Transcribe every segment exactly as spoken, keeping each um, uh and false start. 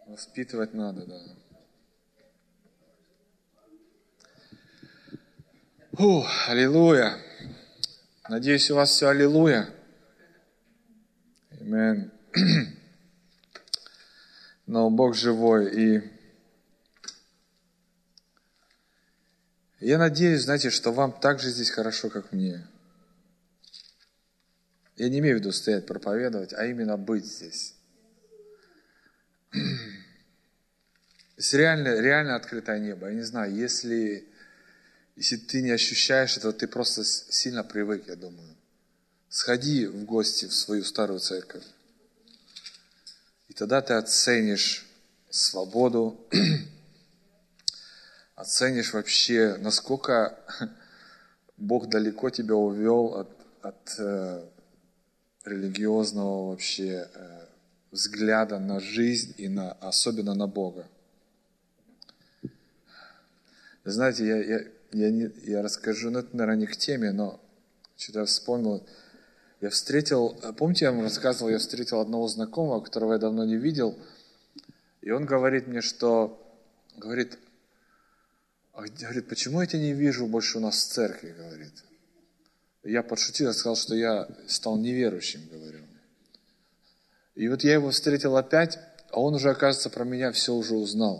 Воспитывать надо, да. Фу, аллилуйя. Надеюсь, у вас все аллилуйя. Аминь. Но Бог живой. И я надеюсь, знаете, что вам так же здесь хорошо, как мне. Я не имею в виду стоять проповедовать, а именно быть здесь. Здесь реально, реально открытое небо. Я не знаю, если, если ты не ощущаешь этого, ты просто сильно привык, я думаю. Сходи в гости в свою старую церковь. И тогда ты оценишь свободу, оценишь вообще, насколько Бог далеко тебя увел от, от э, религиозного вообще э, взгляда на жизнь и на, особенно на Бога. Знаете, я, я, я, не, я расскажу, ну это, наверное, не к теме, но что-то я вспомнил. Я встретил, помните, я вам рассказывал, я встретил одного знакомого, которого я давно не видел, и он говорит мне, что, говорит, говорит, почему я тебя не вижу больше у нас в церкви, говорит. Я подшутил, я сказал, что я стал неверующим, говорю. И вот я его встретил опять, а он уже, оказывается, про меня все уже узнал.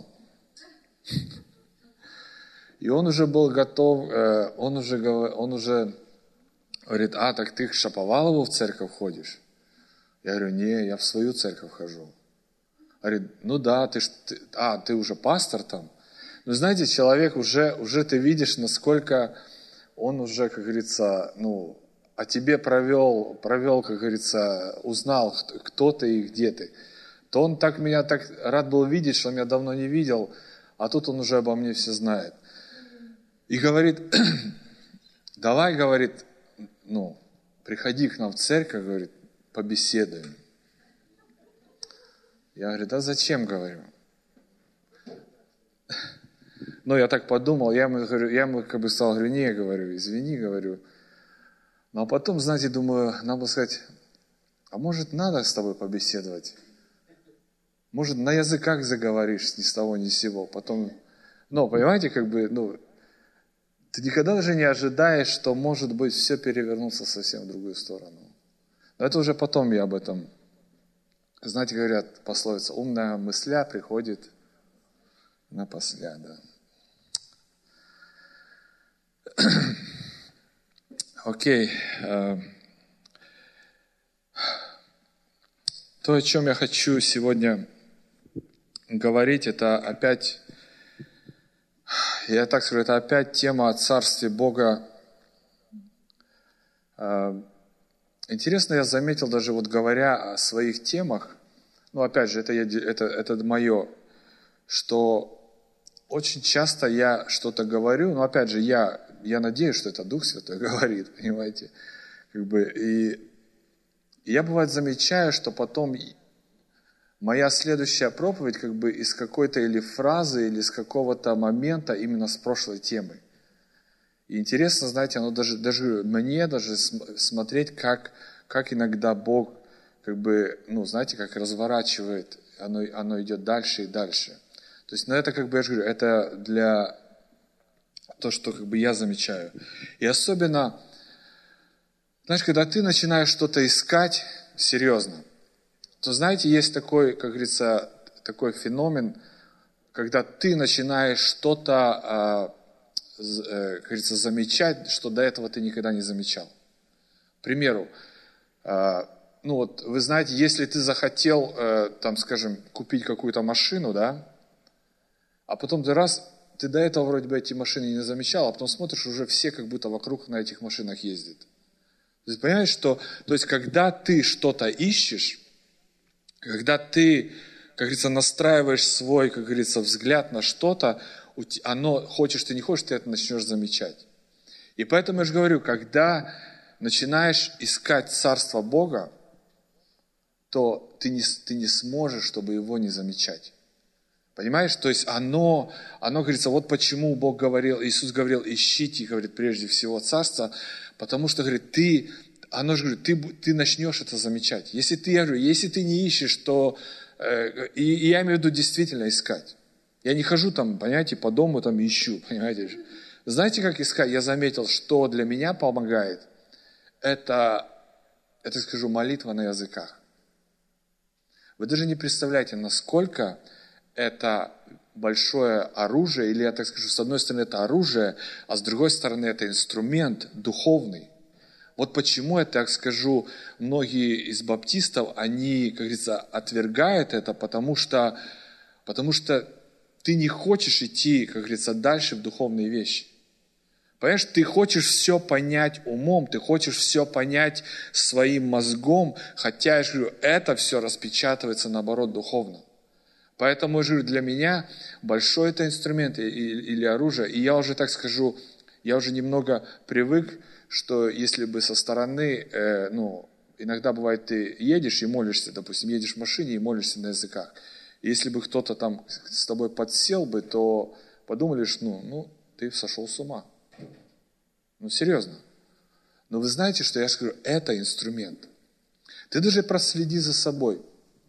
И он уже был готов, он уже, он уже говорит, а, так ты к Шаповалову в церковь ходишь? Я говорю, не, я в свою церковь хожу. Говорит, ну да, ты, ж, ты а, ты уже пастор там? Ну, знаете, человек уже, уже ты видишь, насколько он уже, как говорится, ну, о тебе провел, провел, как говорится, узнал, кто ты и где ты. То он так меня так рад был видеть, что он меня давно не видел, а тут он уже обо мне все знает. И говорит, давай, говорит, ну, приходи к нам в церковь, говорит, побеседуем. Я говорю, да зачем, говорю. Ну, я так подумал, я ему, говорю, я ему как бы сказал, говорю, не, говорю, извини, говорю. Ну, а потом, знаете, думаю, надо было сказать, а может, надо с тобой побеседовать? Может, на языках заговоришь ни с того, ни с сего. Потом, ну, понимаете, как бы, ну, ты никогда даже не ожидаешь, что, может быть, все перевернуться совсем в другую сторону. Но это уже потом я об этом. Знаете, говорят, пословица, умная мысля приходит напосля, да. Окей. То, о чем я хочу сегодня говорить, это опять, я так скажу, это опять тема о Царстве Бога. Интересно, я заметил, даже вот говоря о своих темах, ну, опять же, это, я, это, это мое, что очень часто я что-то говорю, но, опять же, я, я надеюсь, что это Дух Святой говорит, понимаете, как бы, и, и я, бывает, замечаю, что потом моя следующая проповедь, как бы, из какой-то или фразы, или из какого-то момента именно с прошлой темы. И интересно, знаете, оно даже, даже мне даже смотреть, как, как иногда Бог, как бы, ну, знаете, как разворачивает, оно, оно идет дальше и дальше. То есть, ну, это, как бы, я же говорю, это для то, что, как бы, я замечаю. И особенно, знаешь, когда ты начинаешь что-то искать серьезно, то, знаете, есть такой, как говорится, такой феномен, когда ты начинаешь что-то, как говорится, замечать, что до этого ты никогда не замечал. К примеру, ну вот, вы знаете, если ты захотел, там, скажем, купить какую-то машину, да, а потом ты раз, ты до этого вроде бы эти машины не замечал, а потом смотришь, уже все как будто вокруг на этих машинах ездят. То есть, понимаешь, что, то есть, когда ты что-то ищешь, когда ты, как говорится, настраиваешь свой, как говорится, взгляд на что-то, оно, хочешь ты не хочешь, ты это начнешь замечать. И поэтому я же говорю, когда начинаешь искать Царство Бога, то ты не, ты не сможешь, чтобы его не замечать. Понимаешь? То есть оно, оно говорится, вот почему Бог говорил, Иисус говорил, ищите, говорит, прежде всего Царство, потому что, говорит, ты, оно же говорит, ты, ты начнешь это замечать. Если ты, я говорю, если ты не ищешь, то И, и я имею в виду действительно искать. Я не хожу там, понимаете, по дому там ищу, понимаете. Знаете, как искать? Я заметил, что для меня помогает. Это, это, скажу, молитва на языках. Вы даже не представляете, насколько это большое оружие, или я так скажу, с одной стороны это оружие, а с другой стороны это инструмент духовный. Вот почему я так скажу, многие из баптистов, они, как говорится, отвергают это, потому что, потому что ты не хочешь идти, как говорится, дальше в духовные вещи. Понимаешь, ты хочешь все понять умом, ты хочешь все понять своим мозгом, хотя, я же говорю, это все распечатывается, наоборот, духовно. Поэтому, я же говорю, для меня большой это инструмент или оружие, и я уже, так скажу, я уже немного привык, что если бы со стороны, э, ну, иногда бывает, ты едешь и молишься, допустим, едешь в машине и молишься на языках. И если бы кто-то там с тобой подсел бы, то подумали, что, ну, ну, ты сошел с ума. Ну, серьезно. Но вы знаете, что я же говорю, это инструмент. Ты даже проследи за собой.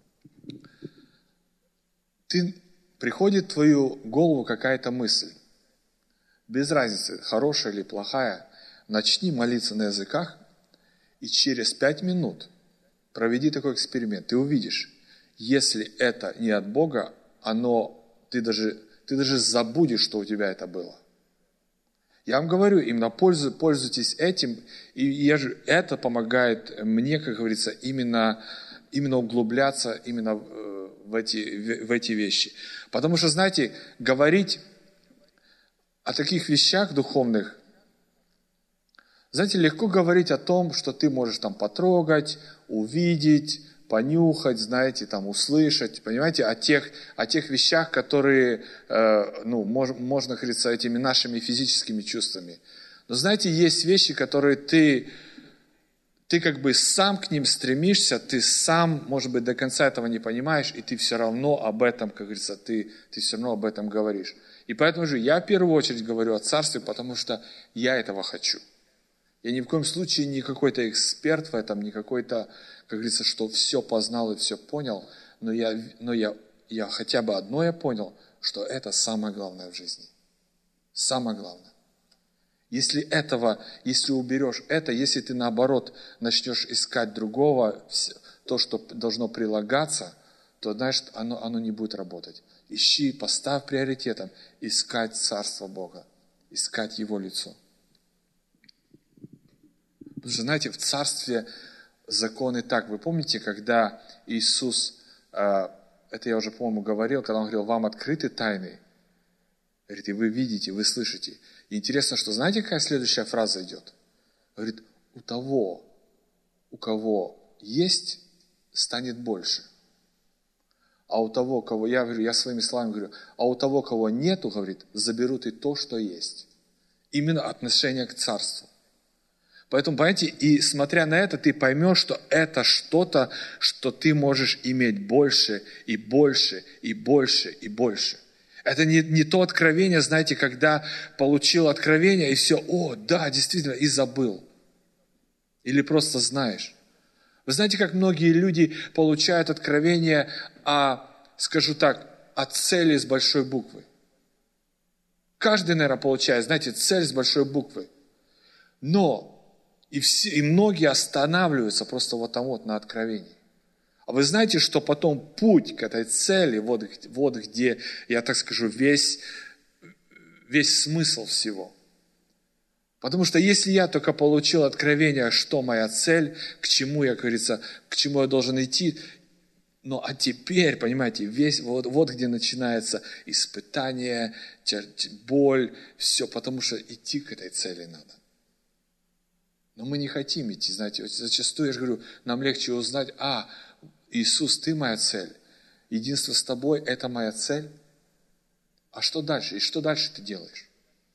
Ты, приходит в твою голову какая-то мысль. Без разницы, хорошая или плохая. Начни молиться на языках, и через пять минут проведи такой эксперимент. Ты увидишь, если это не от Бога, оно, ты даже, ты даже забудешь, что у тебя это было. Я вам говорю, именно пользу, пользуйтесь этим, и я же, это помогает мне, как говорится, именно, именно углубляться именно в эти, в эти вещи. Потому что, знаете, говорить о таких вещах духовных, знаете, легко говорить о том, что ты можешь там потрогать, увидеть, понюхать, знаете, там услышать, понимаете, о тех, о тех вещах, которые, э, ну, мож, можно, как говорится, этими нашими физическими чувствами. Но знаете, есть вещи, которые ты, ты как бы сам к ним стремишься, ты сам, может быть, до конца этого не понимаешь, и ты все равно об этом, как говорится, ты, ты все равно об этом говоришь. И поэтому же я в первую очередь говорю о Царстве, потому что я этого хочу. Я ни в коем случае не какой-то эксперт в этом, не какой-то, как говорится, что все познал и все понял, но я, но я, я хотя бы одно я понял, что это самое главное в жизни. Самое главное. Если этого, если уберешь это, если ты наоборот начнешь искать другого, то, что должно прилагаться, то, знаешь, оно, оно не будет работать. Ищи, поставь приоритетом искать Царство Бога, искать Его лицо. Потому что, знаете, в Царстве законы так. Вы помните, когда Иисус, это я уже, по-моему, говорил, когда Он говорил, вам открыты тайны. Говорит, и вы видите, вы слышите. И интересно, что знаете, какая следующая фраза идет? Говорит, у того, у кого есть, станет больше. А у того, кого, я говорю, я своими словами говорю, а у того, кого нету, говорит, заберут и то, что есть. Именно отношение к Царству. Поэтому, понимаете, и смотря на это, ты поймешь, что это что-то, что ты можешь иметь больше и больше и больше и больше. Это не, не то откровение, знаете, когда получил откровение и все, о, да, действительно, и забыл. Или просто знаешь. Вы знаете, как многие люди получают откровение о, скажу так, о цели с большой буквы. Каждый, наверное, получает, знаете, цель с большой буквы. Но и, все, и многие останавливаются просто вот там вот на откровении. А вы знаете, что потом путь к этой цели, вот, вот где, я так скажу, весь, весь смысл всего. Потому что если я только получил откровение, что моя цель, к чему я, как говорится, к чему я должен идти, ну а теперь, понимаете, весь, вот, вот где начинается испытание, боль, все, потому что идти к этой цели надо. Но мы не хотим идти, знаете, зачастую, я же говорю, нам легче узнать, а, Иисус, ты моя цель, единство с тобой, это моя цель. А что дальше? И что дальше ты делаешь?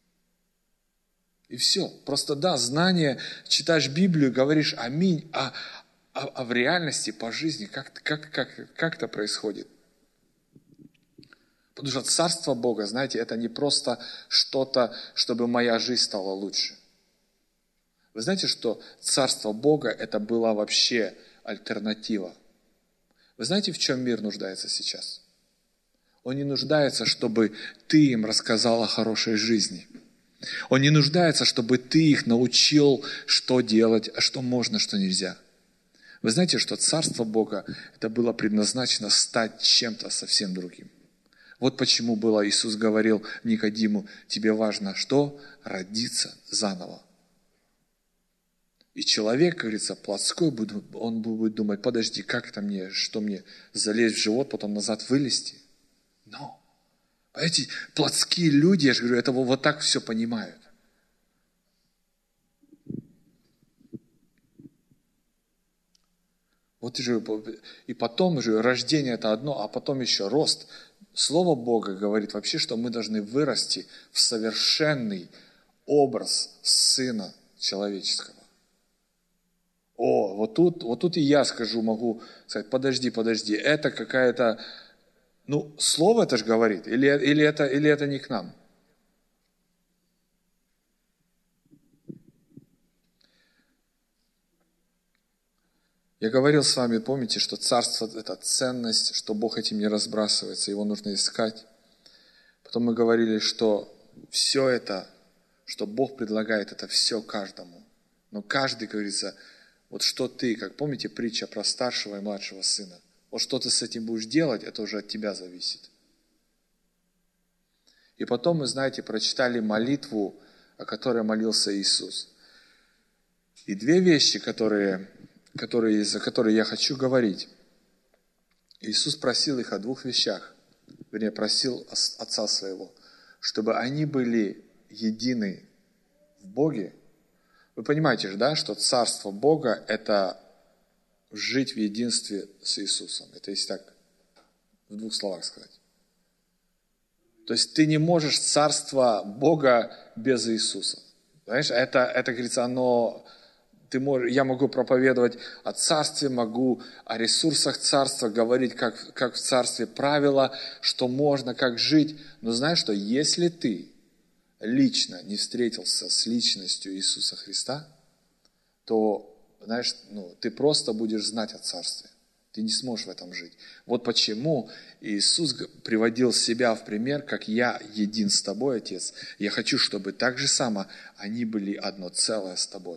И все. Просто да, знание, читаешь Библию, говоришь аминь, а, а, а в реальности по жизни как, как, как, как это происходит? Потому что Царство Бога, знаете, это не просто что-то, чтобы моя жизнь стала лучше. Вы знаете, что Царство Бога это была вообще альтернатива. Вы знаете, в чем мир нуждается сейчас? Он не нуждается, чтобы ты им рассказал о хорошей жизни. Он не нуждается, чтобы ты их научил, что делать, а что можно, что нельзя. Вы знаете, что Царство Бога, это было предназначено стать чем-то совсем другим. Вот почему было, Иисус говорил Никодиму, тебе важно что? Родиться заново. И человек, как говорится, плотской, он будет думать, подожди, как это мне, что мне, залезть в живот, потом назад вылезти? Но, понимаете, плотские люди, я же говорю, это вот так все понимают. Вот же, и потом же рождение это одно, а потом еще рост. Слово Бога говорит вообще, что мы должны вырасти в совершенный образ Сына Человеческого. О, вот тут, вот тут и я скажу, могу сказать, подожди, подожди, это какая-то, ну, слово это же говорит, или, или, это, или это не к нам? Я говорил с вами, помните, что царство – это ценность, что Бог этим не разбрасывается, его нужно искать. Потом мы говорили, что все это, что Бог предлагает, это все каждому. Но каждый, как говорится, вот что ты, как помните притча про старшего и младшего сына, вот что ты с этим будешь делать, это уже от тебя зависит. И потом мы, знаете, прочитали молитву, о которой молился Иисус. И две вещи, которые... Которые, за которые я хочу говорить. Иисус просил их о двух вещах. Вернее, просил Отца Своего, чтобы они были едины в Боге. Вы понимаете же, да, что Царство Бога – это жить в единстве с Иисусом. Это если так в двух словах сказать. То есть ты не можешь Царство Бога без Иисуса. Знаешь, это, это говорится, оно... Ты можешь, я могу проповедовать о царстве, могу о ресурсах царства, говорить, как, как в царстве правила, что можно, как жить. Но знаешь что, если ты лично не встретился с личностью Иисуса Христа, то, знаешь, ну, ты просто будешь знать о царстве. Ты не сможешь в этом жить. Вот почему Иисус приводил себя в пример, как я един с тобой, Отец. Я хочу, чтобы так же само они были одно целое с тобой.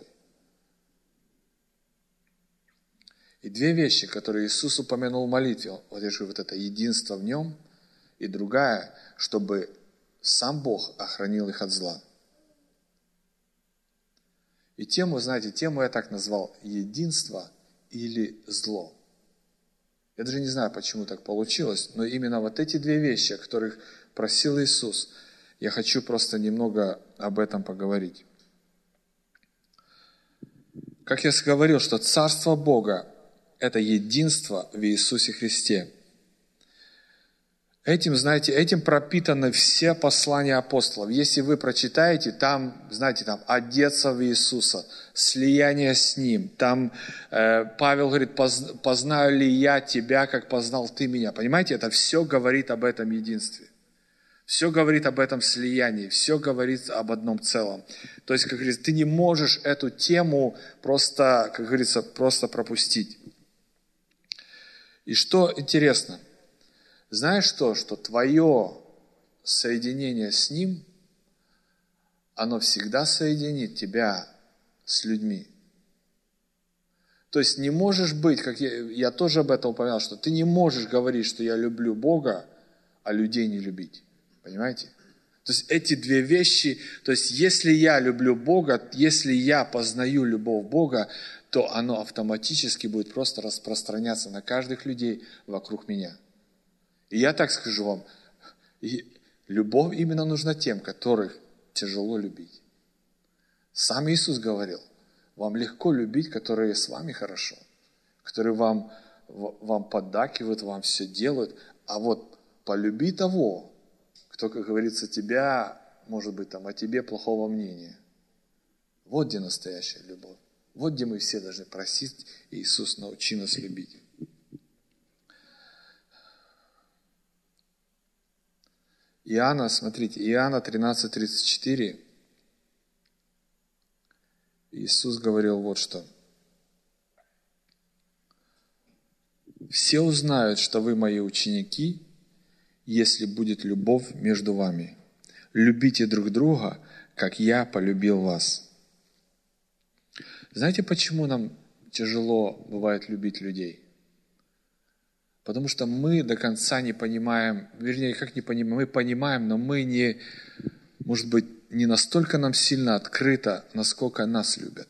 И две вещи, которые Иисус упомянул в молитве, вот я же говорю, вот это единство в Нем, и другая, чтобы сам Бог охранил их от зла. И тему, знаете, тему я так назвал единство или зло. Я даже не знаю, почему так получилось, но именно вот эти две вещи, о которых просил Иисус, я хочу просто немного об этом поговорить. Как я говорил, что Царство Бога – это единство в Иисусе Христе. Этим, знаете, этим пропитаны все послания апостолов. Если вы прочитаете, там, знаете, там одеться в Иисуса, слияние с Ним. Там э, Павел говорит, познаю ли я тебя, как познал ты меня. Понимаете, это все говорит об этом единстве. Все говорит об этом слиянии, все говорит об одном целом. То есть, как говорится, ты не можешь эту тему просто, как говорится, просто пропустить. И что интересно, знаешь что, что твое соединение с Ним, оно всегда соединит тебя с людьми. То есть не можешь быть, как я, я тоже об этом упоминал, что ты не можешь говорить, что я люблю Бога, а людей не любить. Понимаете? То есть эти две вещи, то есть если я люблю Бога, если я познаю любовь Бога, то оно автоматически будет просто распространяться на каждых людей вокруг меня. И я так скажу вам, любовь именно нужна тем, которых тяжело любить. Сам Иисус говорил, вам легко любить, которые с вами хорошо, которые вам, вам поддакивают, вам все делают, а вот полюби того, кто, как говорится, тебя, может быть, там, о тебе плохого мнения. Вот где настоящая любовь. Вот где мы все должны просить, Иисус, научи нас любить. Иоанна, смотрите, Иоанна тринадцать тридцать четыре. Иисус говорил вот что. все узнают, что вы мои ученики, если будет любовь между вами. Любите друг друга, как я полюбил вас». Знаете, почему нам тяжело бывает любить людей? Потому что мы до конца не понимаем, вернее, как не понимаем, мы понимаем, но мы не, может быть, не настолько нам сильно открыто, насколько нас любят.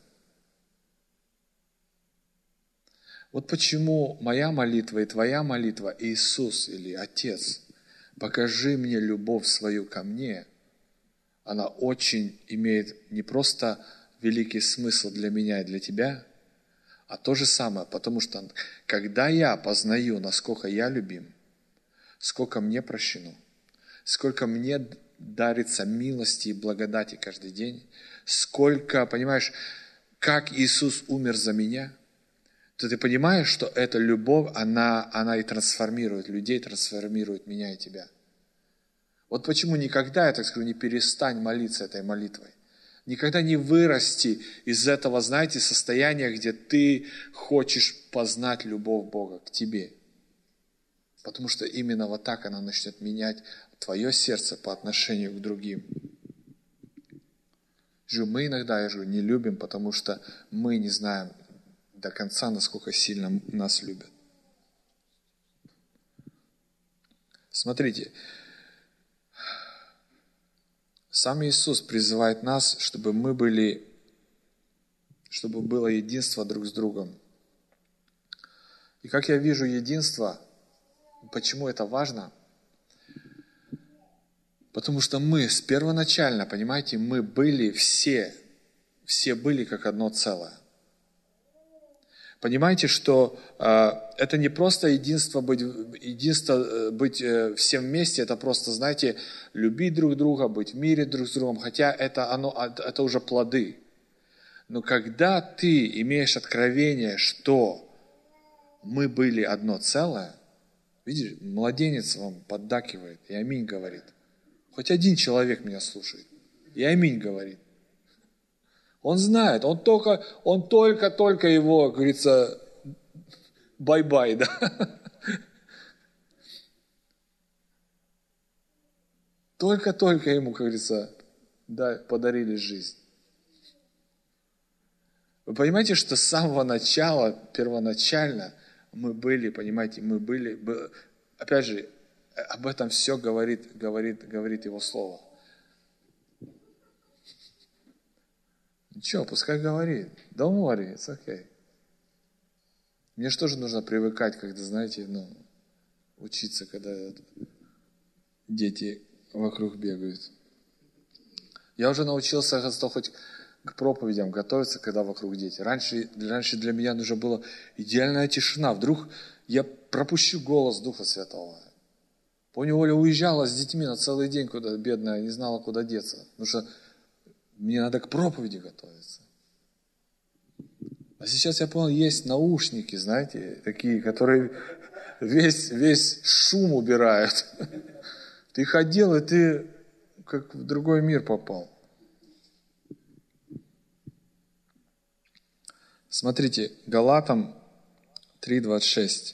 Вот почему моя молитва и твоя молитва, Иисус или Отец, покажи мне любовь свою ко мне, она очень имеет не просто великий смысл для меня и для тебя, а то же самое, потому что когда я познаю, насколько я любим, сколько мне прощено, сколько мне дарится милости и благодати каждый день, сколько, понимаешь, как Иисус умер за меня, то ты понимаешь, что эта любовь, она, она и трансформирует людей, трансформирует меня и тебя. Вот почему никогда, я так скажу, не перестань молиться этой молитвой. Никогда не вырасти из этого, знаете, состояния, где ты хочешь познать любовь Бога к тебе. Потому что именно вот так она начнет менять твое сердце по отношению к другим. Мы иногда, я говорю, не любим, потому что мы не знаем до конца, насколько сильно нас любят. Смотрите, сам Иисус призывает нас, чтобы мы были, чтобы было единство друг с другом. И как я вижу единство, почему это важно? Потому что мы с первоначально, понимаете, мы были все, все были как одно целое. Понимаете, что э, это не просто единство быть, единство быть э, всем вместе, это просто, знаете, любить друг друга, быть в мире друг с другом, хотя это, оно, это уже плоды. Но когда ты имеешь откровение, что мы были одно целое, видишь, младенец вам поддакивает и аминь говорит. Хоть один человек меня слушает и аминь говорит. Он знает, он только, он только-только его, как говорится, бай-бай, да? Только-только ему, как говорится, да, подарили жизнь. Вы понимаете, что с самого начала, первоначально мы были, понимаете, мы были, опять же, об этом все говорит, говорит, говорит его слово. Ничего, пускай говорит. Don't worry, it's okay. Мне же тоже нужно привыкать, когда, знаете, ну, учиться, когда дети вокруг бегают. Я уже научился хоть к проповедям готовиться, когда вокруг дети. Раньше, раньше для меня нужна была идеальная тишина. Вдруг я пропущу голос Духа Святого. Помню, Оля уезжала с детьми на целый день, куда бедная, не знала, куда деться. Потому что мне надо к проповеди готовиться. А сейчас я понял, есть наушники, знаете, такие, которые весь, весь шум убирают. Ты ходил, и ты как в другой мир попал. Смотрите, Галатам три двадцать шесть.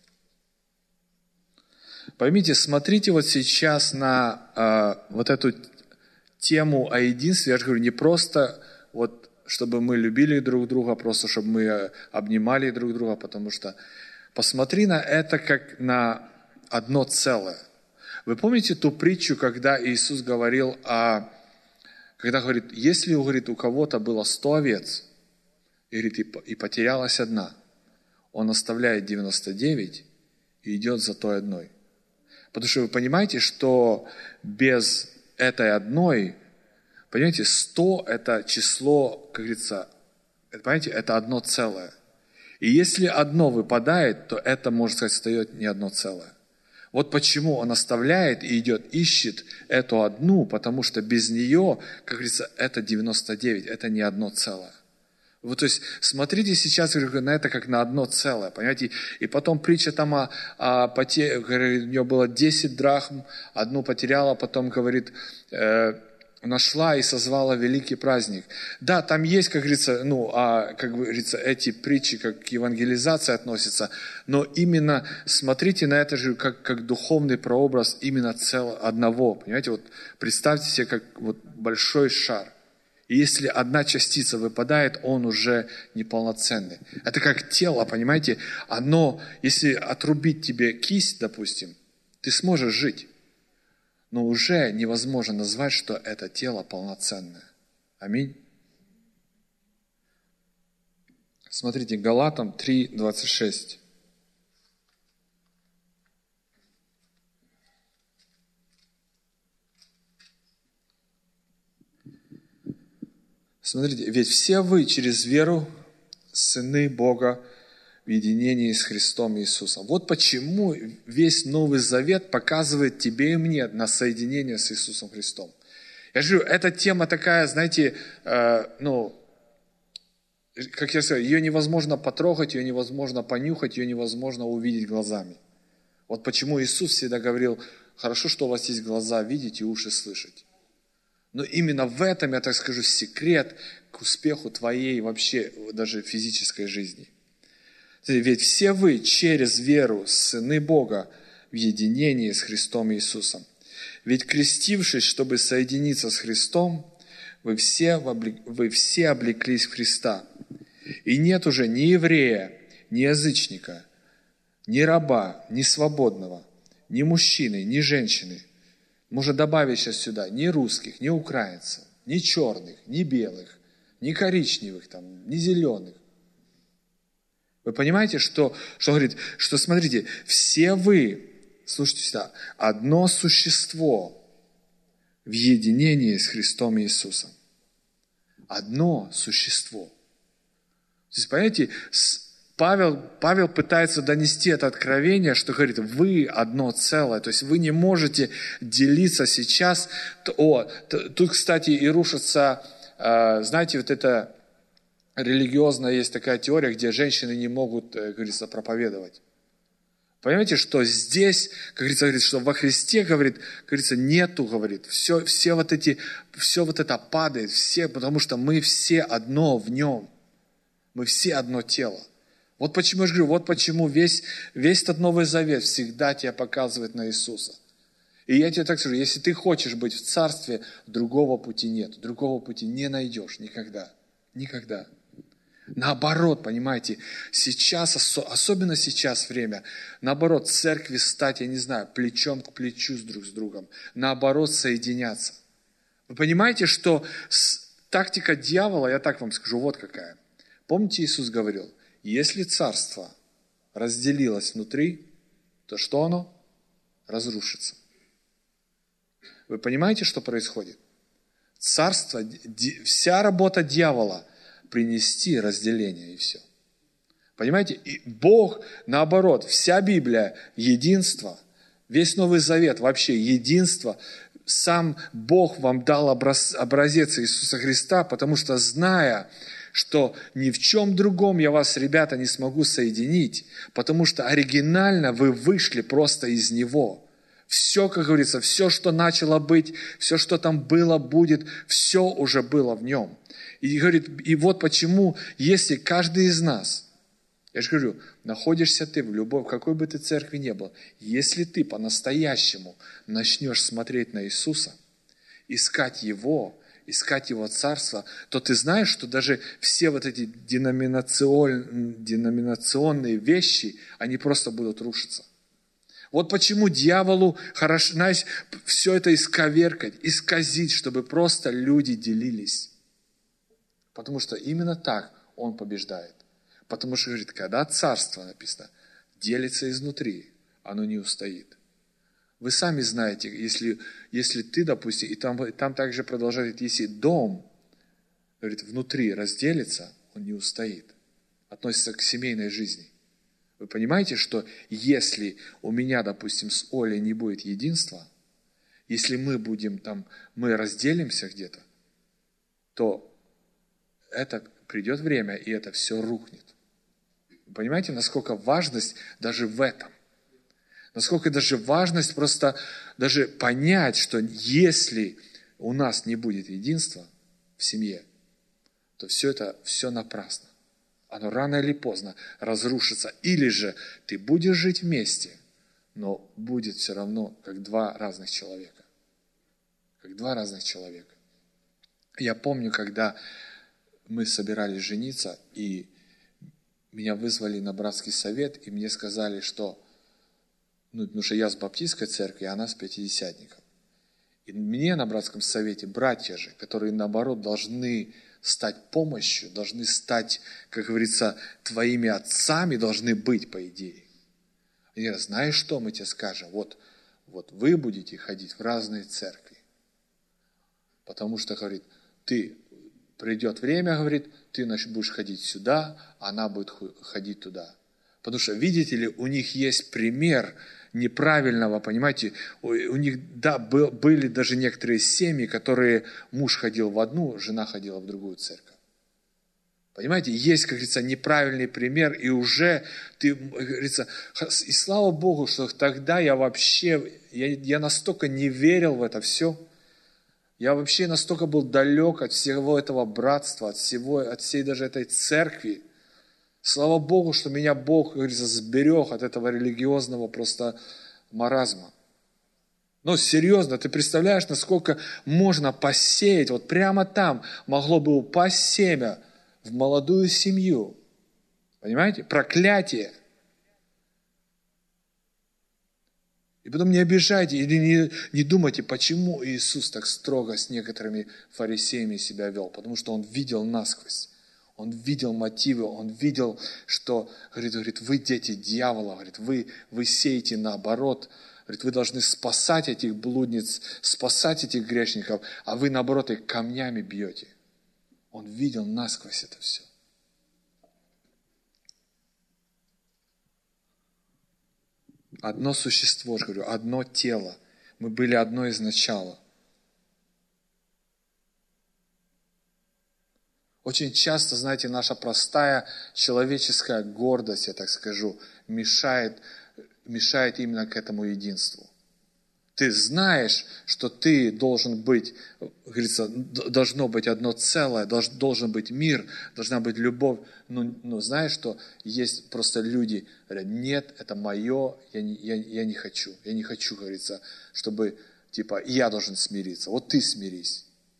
Поймите, смотрите вот сейчас на э, вот эту тему о единстве. Я же говорю, не просто вот, чтобы мы любили друг друга, просто чтобы мы обнимали друг друга, потому что посмотри на это как на одно целое. Вы помните ту притчу, когда Иисус говорил о, когда говорит, если, говорит, у кого-то было сто овец, и, говорит, и потерялась одна, он оставляет девяносто девять и идет за той одной. Потому что вы понимаете, что без этой одной, понимаете, сто это число, как говорится, это, понимаете, это одно целое. И если одно выпадает, то это, можно сказать, встает не одно целое. Вот почему он оставляет и идет, ищет эту одну, потому что без нее, как говорится, это девяносто девять, это не одно целое. Вот, то есть, смотрите сейчас на это как на одно целое, понимаете? И потом притча там о, о потере, у нее было десять драхм, одну потеряла, потом, говорит, э, нашла и созвала великий праздник. Да, там есть, как говорится, ну, а, как говорится, эти притчи, как к евангелизации относятся, но именно смотрите на это же как, как духовный прообраз именно целого одного. Понимаете, вот представьте себе, как вот большой шар. И если одна частица выпадает, он уже неполноценный. Это как тело, понимаете, оно, если отрубить тебе кисть, допустим, ты сможешь жить. Но уже невозможно назвать, что это тело полноценное. Аминь. Смотрите, Галатам три, двадцать шесть. Смотрите, ведь все вы через веру сыны Бога в единении с Христом Иисусом. Вот почему весь Новый Завет показывает тебе и мне на соединение с Иисусом Христом. Я же говорю, эта тема такая, знаете, э, ну, как я сказал, ее невозможно потрогать, ее невозможно понюхать, ее невозможно увидеть глазами. Вот почему Иисус всегда говорил, хорошо, что у вас есть глаза видеть и уши слышать. Но именно в этом, я так скажу, секрет к успеху твоей вообще даже физической жизни. Ведь все вы через веру сыны Бога в единении с Христом Иисусом. Ведь крестившись, чтобы соединиться с Христом, вы все, вы все облеклись в Христа. И нет уже ни еврея, ни язычника, ни раба, ни свободного, ни мужчины, ни женщины. Можно добавить сейчас сюда ни русских, ни украинцев, ни черных, ни белых, ни коричневых, там, ни зеленых. Вы понимаете, что, что он говорит, что смотрите, все вы, слушайте сюда, одно существо в единении с Христом Иисусом. Одно существо. То есть, понимаете, Павел, Павел пытается донести это откровение, что говорит, вы одно целое. То есть вы не можете делиться сейчас. О, тут, кстати, и рушится, знаете, вот это религиозная есть такая теория, где женщины не могут, как говорится, проповедовать. Понимаете, что здесь, как говорится, говорит, что во Христе, говорит, как говорится, нету, говорит, все, все вот эти, все вот это падает, все, потому что мы все одно в нем. Мы все одно тело. Вот почему я же говорю, вот почему весь, весь этот Новый Завет всегда тебя показывает на Иисуса. И я тебе так скажу, если ты хочешь быть в Царстве, другого пути нет, другого пути не найдешь никогда. Никогда. Наоборот, понимаете, сейчас, особенно сейчас время, наоборот, церкви стать, я не знаю, плечом к плечу с друг с другом, наоборот, соединяться. Вы понимаете, что тактика дьявола, я так вам скажу, вот какая. Помните, Иисус говорил, если царство разделилось внутри, то что оно? Разрушится. Вы понимаете, что происходит? Царство, вся работа дьявола – принести разделение и все. Понимаете? И Бог, наоборот, вся Библия – единство, весь Новый Завет вообще единство. Сам Бог вам дал образ, образец Иисуса Христа, потому что, зная, что ни в чем другом я вас, ребята, не смогу соединить, потому что оригинально вы вышли просто из Него. Все, как говорится, все, что начало быть, все, что там было, будет, все уже было в Нем. И говорит, и вот почему, если каждый из нас, я же говорю, находишься ты в любой, в какой бы ты церкви ни был, если ты по-настоящему начнешь смотреть на Иисуса, искать Его, искать Его Царство, то ты знаешь, что даже все вот эти деноминационные, деноминационные вещи, они просто будут рушиться. Вот почему дьяволу хорошо, знаешь, все это исковеркать, исказить, чтобы просто люди делились. Потому что именно так он побеждает. Потому что, говорит, когда царство, написано, делится изнутри, оно не устоит. Вы сами знаете, если, если ты, допустим, и там, и там также продолжает, если дом, говорит, внутри разделится, он не устоит. Относится к семейной жизни. Вы понимаете, что если у меня, допустим, с Олей не будет единства, если мы будем там, мы разделимся где-то, то это придет время, и это все рухнет. Вы понимаете, насколько важность даже в этом? Насколько даже важность просто даже понять, что если у нас не будет единства в семье, то все это все напрасно. Оно рано или поздно разрушится. Или же ты будешь жить вместе, но будет все равно как два разных человека. Как два разных человека. Я помню, когда мы собирались жениться, и меня вызвали на братский совет, и мне сказали, что, ну, потому что я с баптистской церкви, а она с пятидесятников. И мне на братском совете братья же, которые, наоборот, должны стать помощью, должны стать, как говорится, твоими отцами, должны быть, по идее. И говорят, знаешь что, мы тебе скажем, вот, вот вы будете ходить в разные церкви. Потому что, говорит, ты, придет время, говорит, ты значит, будешь ходить сюда, а она будет ходить туда. Потому что, видите ли, у них есть пример неправильного, понимаете, у, у них, да, был, были даже некоторые семьи, которые муж ходил в одну, жена ходила в другую церковь. Понимаете, есть, как говорится, неправильный пример, и уже ты, как говорится, и слава Богу, что тогда я вообще, я, я настолько не верил в это все, я вообще настолько был далек от всего этого братства, от всего, от всей даже этой церкви. Слава Богу, что меня Бог, как говорится, сберег от этого религиозного просто маразма. Ну, серьезно, ты представляешь, насколько можно посеять, вот прямо там могло бы упасть семя в молодую семью. Понимаете? Проклятие. И потом не обижайте или не, не думайте, почему Иисус так строго с некоторыми фарисеями себя вел. Потому что Он видел насквозь. Он видел мотивы, он видел, что, говорит, говорит, вы дети дьявола, говорит, вы, вы сеете наоборот, говорит, вы должны спасать этих блудниц, спасать этих грешников, а вы наоборот их камнями бьете. Он видел насквозь это все. Одно существо, же говорю, одно тело. Мы были одно изначало. Очень часто, знаете, наша простая человеческая гордость, я так скажу, мешает, мешает именно к этому единству. Ты знаешь, что ты должен быть, говорится, должно быть одно целое, должен быть мир, должна быть любовь. Но, но знаешь, что есть просто люди, говорят, нет, это мое, я не, я, я не хочу. Я не хочу, говорится, чтобы, типа, я должен смириться. Вот ты смирись.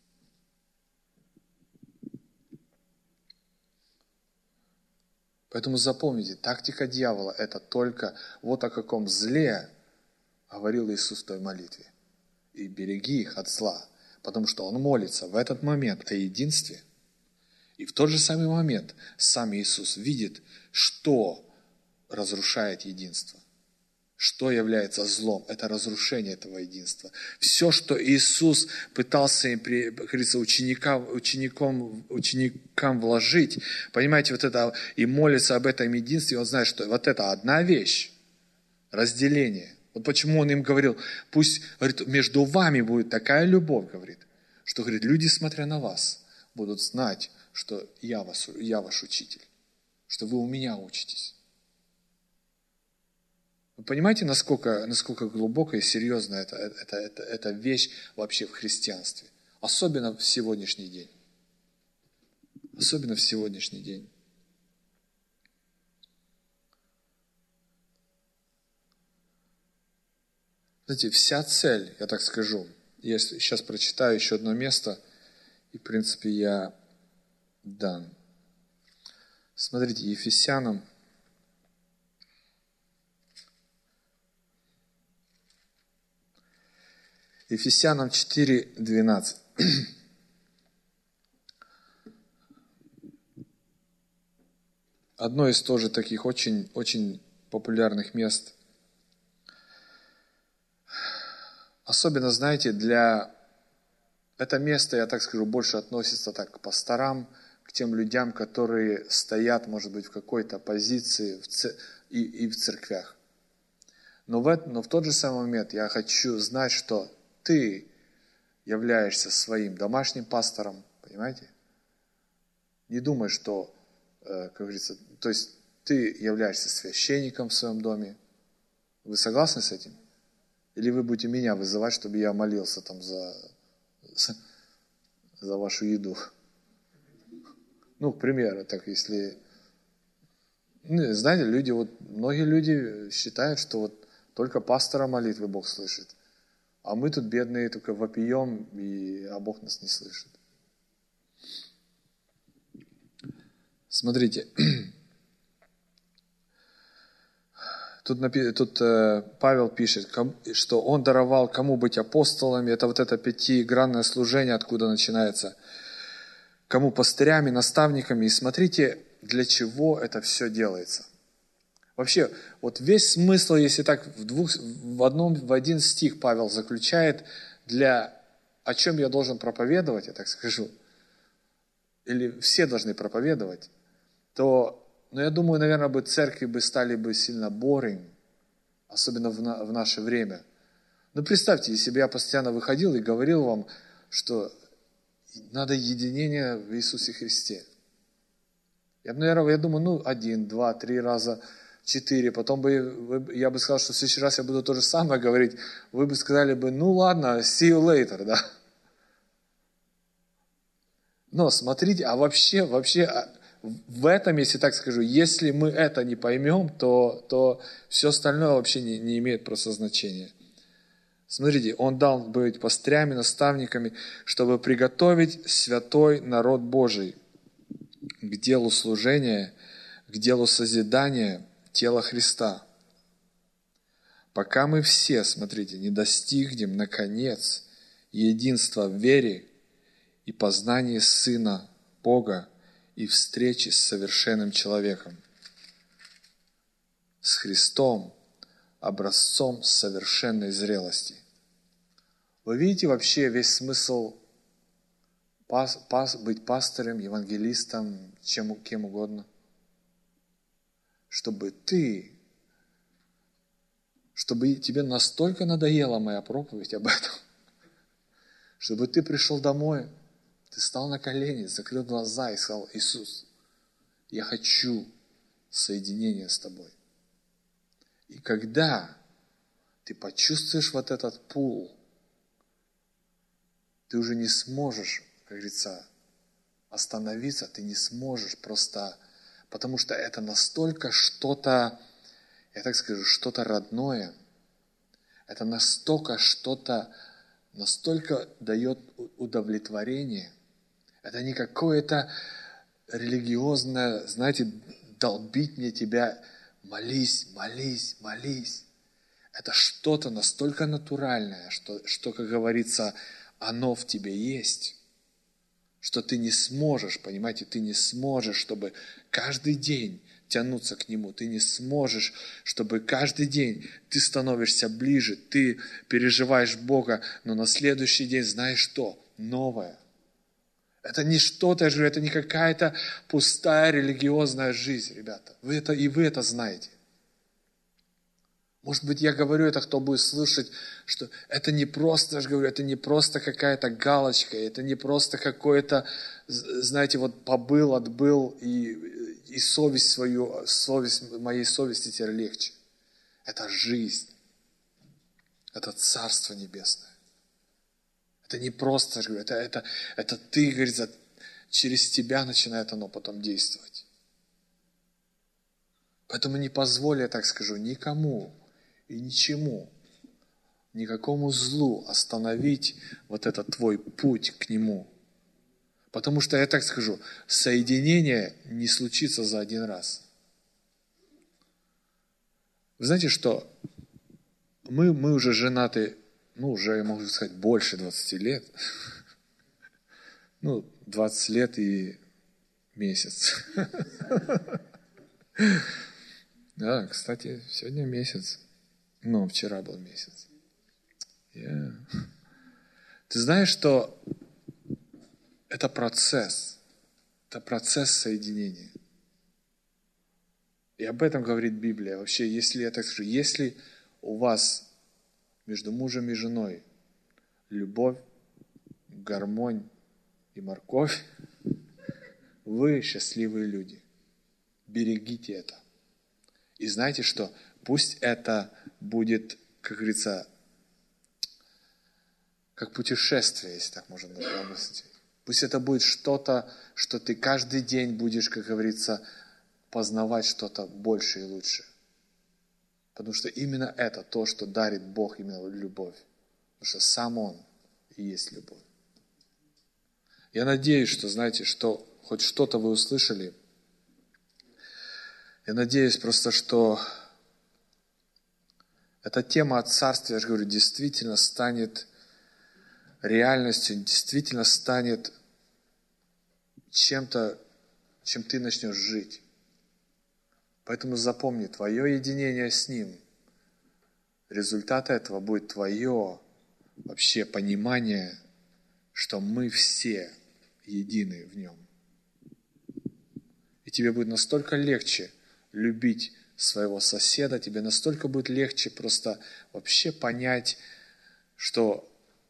Поэтому запомните, тактика дьявола – это только вот о каком зле говорил Иисус в той молитве. И береги их от зла, потому что Он молится в этот момент о единстве. И в тот же самый момент сам Иисус видит, что разрушает единство. Что является злом? Это разрушение этого единства. Все, что Иисус пытался им, как говорится, ученикам, ученикам, ученикам вложить, понимаете, вот это, и молится об этом единстве, он знает, что вот это одна вещь, разделение. Вот почему он им говорил, пусть, говорит, между вами будет такая любовь, говорит, что, говорит, люди, смотря на вас, будут знать, что я, вас, я ваш учитель, что вы у меня учитесь. Вы понимаете, насколько, насколько глубокая и серьезная эта, эта, эта, эта вещь вообще в христианстве? Особенно в сегодняшний день. Особенно в сегодняшний день. Знаете, вся цель, я так скажу, я сейчас прочитаю еще одно место, и в принципе я дан. Смотрите, Ефесянам, Ефесянам четыре двенадцать. Одно из тоже таких очень, очень популярных мест. Особенно, знаете, для... Это место, я так скажу, больше относится так к пасторам, к тем людям, которые стоят, может быть, в какой-то позиции в ц... и, и в церквях. Но в, это, но в тот же самый момент я хочу знать, что ты являешься своим домашним пастором, понимаете? Не думай, что, как говорится, то есть ты являешься священником в своем доме. Вы согласны с этим? Или вы будете меня вызывать, чтобы я молился там за, за вашу еду. Ну, к примеру, так если... Ну, знаете, люди, вот, многие люди считают, что вот только пастора молитвы Бог слышит. А мы тут бедные только вопием, и, а Бог нас не слышит. Смотрите. Тут, тут э, Павел пишет, что он даровал кому быть апостолами. Это вот это пятигранное служение, откуда начинается. Кому пастырями, наставниками. И смотрите, для чего это все делается. Вообще, вот весь смысл, если так в, двух, в, одном, в один стих Павел заключает, для о чем я должен проповедовать, я так скажу, или все должны проповедовать, то, ну, я думаю, наверное, бы церкви бы стали бы сильно boring, особенно в, на, в наше время. Ну, представьте, если бы я постоянно выходил и говорил вам, что надо единение в Иисусе Христе. Я бы, наверное, я думаю, ну, один, два, три раза, четыре. Потом бы я бы сказал, что в следующий раз я буду то же самое говорить. Вы бы сказали бы, ну, ладно, see you later, да. Но смотрите, а вообще, вообще, в этом, если так скажу, если мы это не поймем, то, то все остальное вообще не, не имеет просто значения. Смотрите, он дал быть пастырями, наставниками, чтобы приготовить святой народ Божий к делу служения, к делу созидания тела Христа. Пока мы все, смотрите, не достигнем, наконец, единства в вере и познании Сына Бога и встречи с совершенным человеком, с Христом, образцом совершенной зрелости. Вы видите вообще весь смысл пас, пас, быть пастором, евангелистом, чем, кем угодно? Чтобы ты, чтобы тебе настолько надоела моя проповедь об этом, чтобы ты пришел домой, ты стал на колени, закрыл глаза и сказал: Иисус, я хочу соединения с тобой. И когда ты почувствуешь вот этот пул, ты уже не сможешь, как говорится, остановиться, ты не сможешь просто, потому что это настолько что-то, я так скажу, что-то родное, это настолько что-то, настолько дает удовлетворение. Это не какое-то религиозное, знаете, долбить мне тебя, молись, молись, молись. Это что-то настолько натуральное, что, что, как говорится, оно в тебе есть, что ты не сможешь, понимаете, ты не сможешь, чтобы каждый день тянуться к Нему, ты не сможешь, чтобы каждый день ты становишься ближе, ты переживаешь Бога, но на следующий день знаешь что? Новое. Это не что-то, это не какая-то пустая религиозная жизнь, ребята. Вы это, и вы это знаете. Может быть, я говорю это, кто будет слышать, что это не просто, я же говорю, это не просто какая-то галочка, это не просто какое-то, знаете, вот побыл, отбыл, и, и совесть свою, совесть, моей совести теперь легче. Это жизнь. Это Царство Небесное. Это не просто, я же говорю, это, это, это ты, говорится, через тебя начинает оно потом действовать. Поэтому не позволь, я так скажу, никому и ничему, никакому злу остановить вот этот твой путь к Нему. Потому что, я так скажу, соединение не случится за один раз. Вы знаете, что мы, мы уже женаты, ну, уже, я могу сказать, больше двадцати лет. Ну, двадцать лет и месяц. Да, кстати, сегодня месяц. Ну, вчера был месяц. Yeah. Ты знаешь, что это процесс. Это процесс соединения. И об этом говорит Библия. Вообще, если я так скажу, если у вас между мужем и женой любовь, гармонь и морковь, вы счастливые люди. Берегите это. И знаете что? Пусть это будет, как говорится, как путешествие, если так можно назвать. Пусть это будет что-то, что ты каждый день будешь, как говорится, познавать что-то больше и лучше. Потому что именно это то, что дарит Бог, именно любовь. Потому что сам Он и есть любовь. Я надеюсь, что, знаете, что хоть что-то вы услышали. Я надеюсь просто, что эта тема о царстве, я же говорю, действительно станет реальностью, действительно станет чем-то, чем ты начнешь жить. Поэтому запомни, твое единение с Ним, результат этого будет твое вообще понимание, что мы все едины в Нем. И тебе будет настолько легче любить своего соседа, тебе настолько будет легче просто вообще понять, что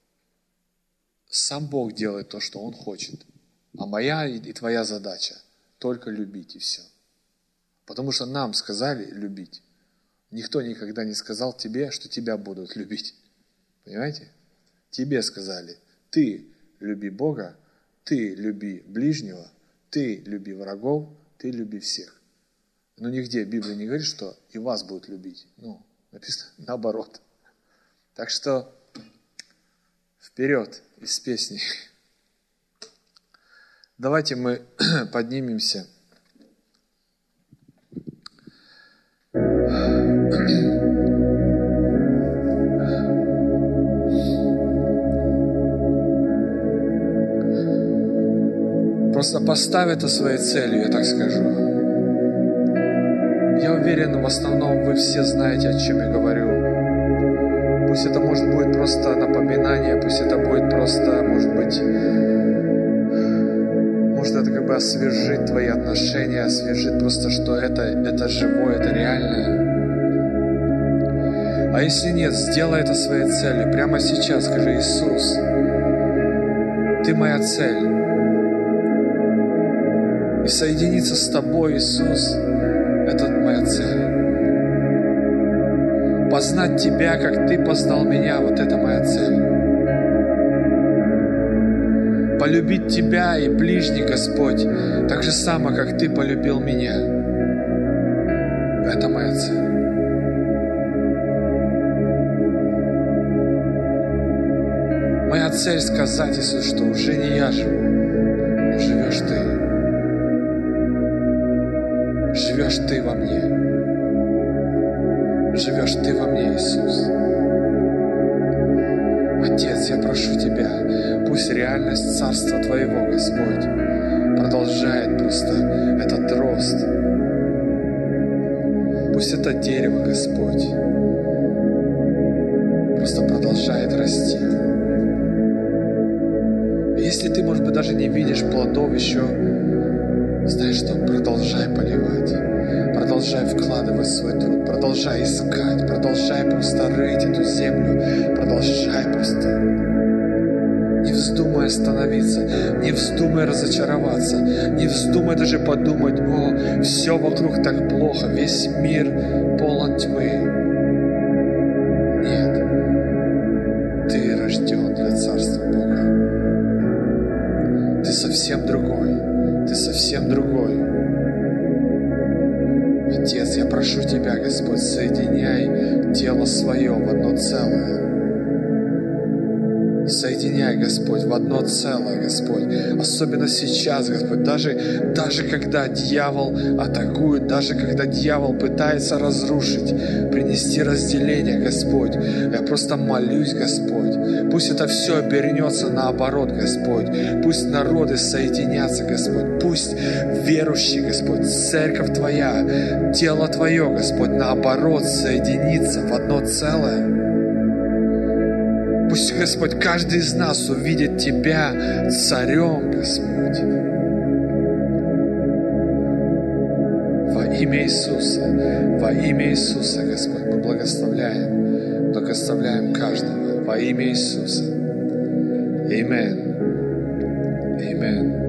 сам Бог делает то, что Он хочет. А моя и твоя задача только любить и все. Потому что нам сказали любить. Никто никогда не сказал тебе, что тебя будут любить. Понимаете? Тебе сказали, ты люби Бога, ты люби ближнего, ты люби врагов, ты люби всех. Но нигде Библия не говорит, что и вас будут любить. Ну, написано наоборот. Так что вперед из песни. Давайте мы поднимемся. Просто поставь это своей целью, я так скажу. Я уверен, в основном вы все знаете, о чем я говорю. Пусть это, может, будет просто напоминание, пусть это будет просто, может быть, может это как бы освежить твои отношения, освежить просто, что это, это живое, это реальное. А если нет, сделай это своей целью. Прямо сейчас скажи: Иисус, Ты моя цель. И соединиться с Тобой, Иисус, это моя цель. Познать Тебя, как Ты познал меня, вот это моя цель. Полюбить Тебя и ближних, Господь, так же само, как Ты полюбил меня. Это моя цель. Моя цель сказать, Иисус, что уже не я живу, но живешь Ты. Живешь Ты во мне. Живешь Ты во мне, Иисус. Отец, я прошу Тебя, пусть реальность Царства Твоего, Господь, продолжает просто этот рост. Пусть это дерево, Господь, просто продолжает расти. Если Ты, может быть, даже не видишь плодов еще, знаешь что, продолжай поливать, продолжай вкладывать свой труд, продолжай искать, продолжай просто рыть эту землю, продолжай просто. Не вздумай остановиться, не вздумай разочароваться, не вздумай даже подумать: о, все вокруг так плохо, весь мир полон тьмы. Нет, ты рожден для Царства Бога. Ты совсем другой. Ты совсем другой. Отец, я прошу Тебя, Господь, соединяй тело свое в одно целое. Соединяй, Господь, в одно целое, Господь. Особенно сейчас, Господь, даже, даже когда дьявол атакует, даже когда дьявол пытается разрушить, принести разделение, Господь, я просто молюсь, Господь, пусть это все обернется наоборот, Господь. Пусть народы соединятся, Господь. Пусть верующие, Господь, церковь Твоя, тело Твое, Господь, наоборот соединится в одно целое. Пусть, Господь, каждый из нас увидит Тебя царем, Господь. Во имя Иисуса, во имя Иисуса, Господь, мы благословляем, благословляем каждого во имя Иисуса. Аминь. Аминь.